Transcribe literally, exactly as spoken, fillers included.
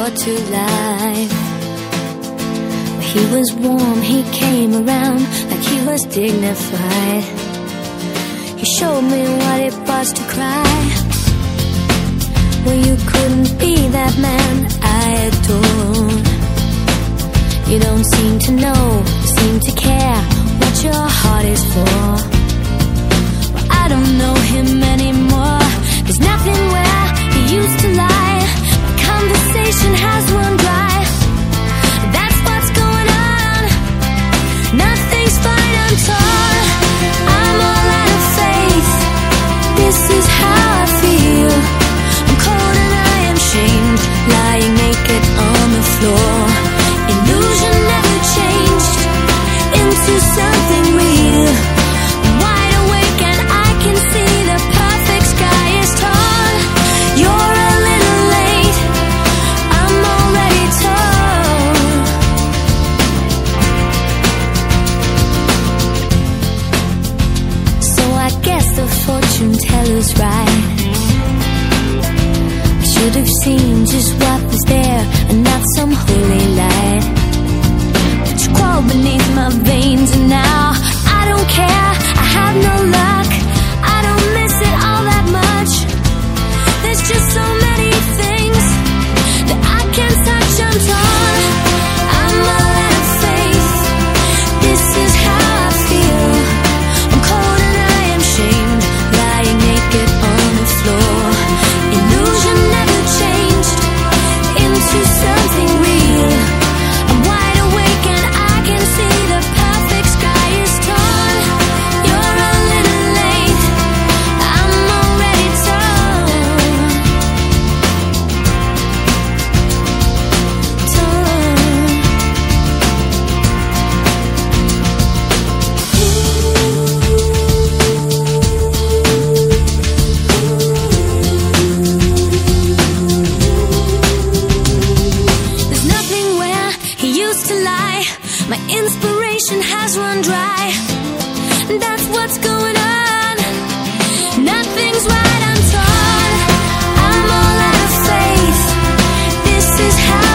brought to life. He was warm, he came around like he was dignified. He showed me what it was to cry. Well, you couldn't be that man I adored. You don't seem to know, seem to care what your heart is for. Well, I don't know him anymore. There's nothing where he used to lie. My conversation has run dry. That's what's going on. Nothing's fine, I'm torn. I'm all out of faith. This is how I feel. I'm cold and I am shamed, lying naked on the floor. Illusion never changed into something real. I'm wide awake and I can see the perfect sky is torn. You're a little late, I'm already torn. So I guess the fortune teller's right. I should have seen just what was there and not some holy light. But you crawl beneath my veins and now I don't care, I have no luck. I don't miss it all that much. There's just so many things that I can't touch, I'm torn. I'm all out of faith. This is how I feel. I'm cold and I am shamed, lying naked on the floor. Illusion never changed into something real. I'm wide awake and I can see the perfect sky is torn. You're a little late, I'm already torn. Torn. There's nothing where he used to lie. My inspiration has run dry. That's what's going on. Nothing's right, I'm torn. I'm all out of faith. This is how